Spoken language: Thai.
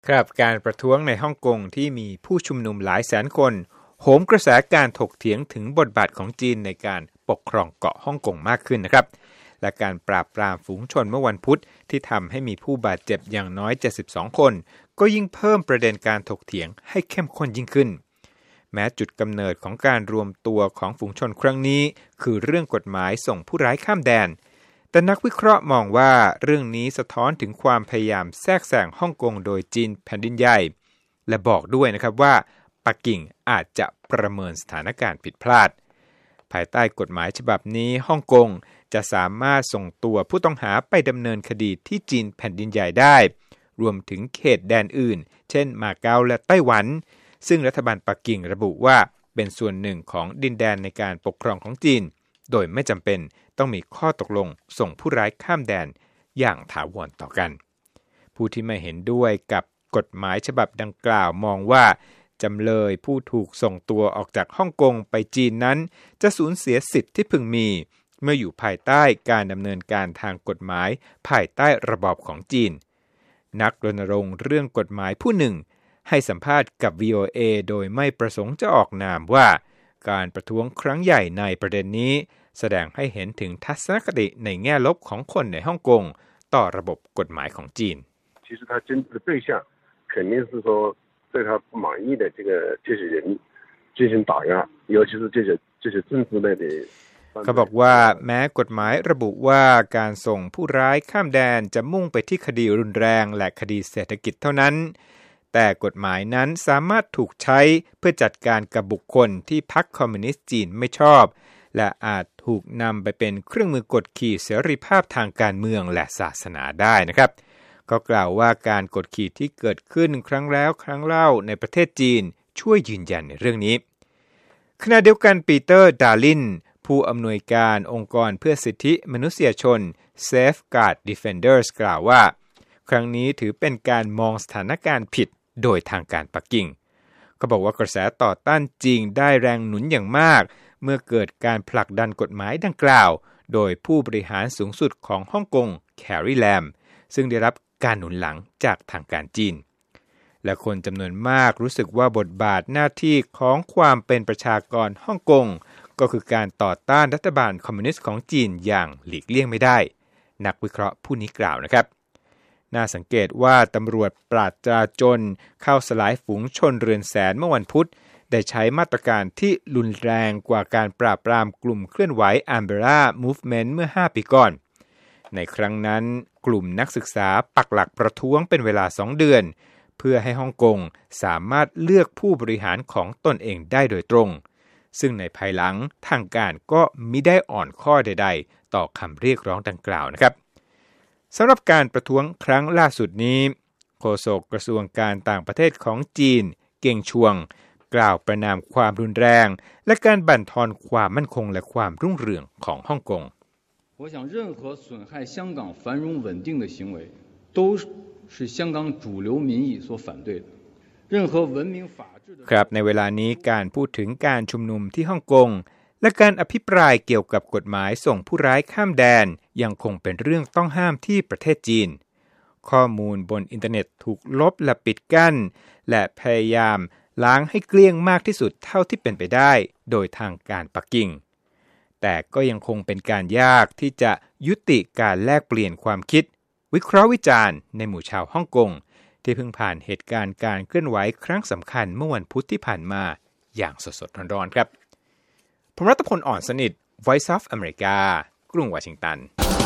ครับการประท้วงในฮ่องกงที่มีผู้ชุมนุมหลายแสนคนโหมกระแสการถกเถียงถึงบทบาทของจีนในการปกครองเกาะฮ่องกงมากขึ้นนะครับและการปราบปรามฝูงชนเมื่อวันพุธที่ทำให้มีผู้บาดเจ็บอย่างน้อย72คนก็ยิ่งเพิ่มประเด็นการถกเถียงให้เข้มข้นยิ่งขึ้นแม้จุดกำเนิดของการรวมตัวของฝูงชนครั้งนี้คือเรื่องกฎหมายส่งผู้ร้ายข้ามแดนแต่นักวิเคราะห์มองว่าเรื่องนี้สะท้อนถึงความพยายามแทรกแซงฮ่องกงโดยจีนแผ่นดินใหญ่และบอกด้วยนะครับว่าปักกิ่งอาจจะประเมินสถานการณ์ผิดพลาดภายใต้กฎหมายฉบับนี้ฮ่องกงจะสามารถส่งตัวผู้ต้องหาไปดำเนินคดีที่จีนแผ่นดินใหญ่ได้รวมถึงเขตแดนอื่นเช่นมาเก๊าและไต้หวันซึ่งรัฐบาลปักกิ่งระบุว่าเป็นส่วนหนึ่งของดินแดนในการปกครองของจีนโดยไม่จำเป็นต้องมีข้อตกลงส่งผู้ร้ายข้ามแดนอย่างถาวรต่อกันผู้ที่ไม่เห็นด้วยกับกฎหมายฉบับดังกล่าวมองว่าจำเลยผู้ถูกส่งตัวออกจากฮ่องกงไปจีนนั้นจะสูญเสียสิทธิ์ที่พึงมีเมื่ออยู่ภายใต้การดำเนินการทางกฎหมายภายใต้ระบอบของจีนนักรณรงค์เรื่องกฎหมายผู้หนึ่งให้สัมภาษณ์กับ VOA โดยไม่ประสงค์จะออกนามว่าการประท้วงครั้งใหญ่ในประเด็นนี้แสดงให้เห็นถึงทัศนคติในแง่ลบของคนในฮ่องกงต่อระบบกฎหมายของจีน其实他针对的对象肯定是说对他不满意的这些人进行打压，尤其是这些政治类的เขาบอกว่าแม้กฎหมายระบุว่าการส่งผู้ร้ายข้ามแดนจะมุ่งไปที่คดีรุนแรงและคดีเศรษฐกิจเท่านั้นแต่กฎหมายนั้นสามารถถูกใช้เพื่อจัดการกับบุคคลที่พรรคคอมมิวนิสต์จีนไม่ชอบและอาจถูกนำไปเป็นเครื่องมือกดขี่เสรีภาพทางการเมืองและศาสนาได้นะครับก็กล่าวว่าการกดขี่ที่เกิดขึ้นครั้งแล้วครั้งเล่าในประเทศจีนช่วยยืนยันในเรื่องนี้ขณะเดียวกันปีเตอร์ดาลินผู้อำนวยการองค์กรเพื่อสิทธิมนุษยชน Safeguard Defenders กล่าวว่าครั้งนี้ถือเป็นการมองสถานการณ์ผิดโดยทางการปักกิ่งเขาบอกว่ากระแสต่อต้านจีนได้แรงหนุนอย่างมากเมื่อเกิดการผลักดันกฎหมายดังกล่าวโดยผู้บริหารสูงสุดของฮ่องกงแคร์รีแลมซึ่งได้รับการหนุนหลังจากทางการจีนและคนจำนวนมากรู้สึกว่าบทบาทหน้าที่ของความเป็นประชากรฮ่องกงก็คือการต่อต้านรัฐบาลคอมมิวนิสต์ของจีนอย่างหลีกเลี่ยงไม่ได้นักวิเคราะห์ผู้นี้กล่าวนะครับน่าสังเกตว่าตำรวจปราบจราจรเข้าสลายฝูงชนเรือนแสนเมื่อวันพุธได้ใช้มาตรการที่รุนแรงกว่าการปราบปรามกลุ่มเคลื่อนไหว Umbrella Movement เมื่อ5 ปีก่อนในครั้งนั้นกลุ่มนักศึกษาปักหลักประท้วงเป็นเวลา2 เดือนเพื่อให้ฮ่องกงสามารถเลือกผู้บริหารของตนเองได้โดยตรงซึ่งในภายหลังทางการก็มิได้อ่อนข้อใดๆต่อคำเรียกร้องดังกล่าวนะครับสำหรับการประท้วงครั้งล่าสุดนี้โฆษกกระทรวงการต่างประเทศของจีนเก่งชวงกล่าวประณามความรุนแรงและการบั่นทอนความมั่นคงและความรุ่งเรืองของฮ่องกง我想任何损害香港繁荣稳定的行为都是香港主流民意所反对的任何文明法治的ครับในเวลานี้การพูดถึงการชุมนุมที่ฮ่องกงและการอภิปรายเกี่ยวกับกฎหมายส่งผู้ร้ายข้ามแดนยังคงเป็นเรื่องต้องห้ามที่ประเทศจีนข้อมูลบนอินเทอร์เน็ตถูกลบและปิดกั้นและพยายามล้างให้เกลี้ยงมากที่สุดเท่าที่เป็นไปได้โดยทางการปักกิ่งแต่ก็ยังคงเป็นการยากที่จะยุติการแลกเปลี่ยนความคิดวิเคราะห์วิจารณ์ในหมู่ชาวฮ่องกงที่เพิ่งผ่านเหตุการณ์การเคลื่อนไหวครั้งสำคัญเมื่อวันพุธที่ผ่านมาอย่างสดๆร้อนๆครับผมรัตพล อ่อนสนิท Voice of America กรุงวอชิงตัน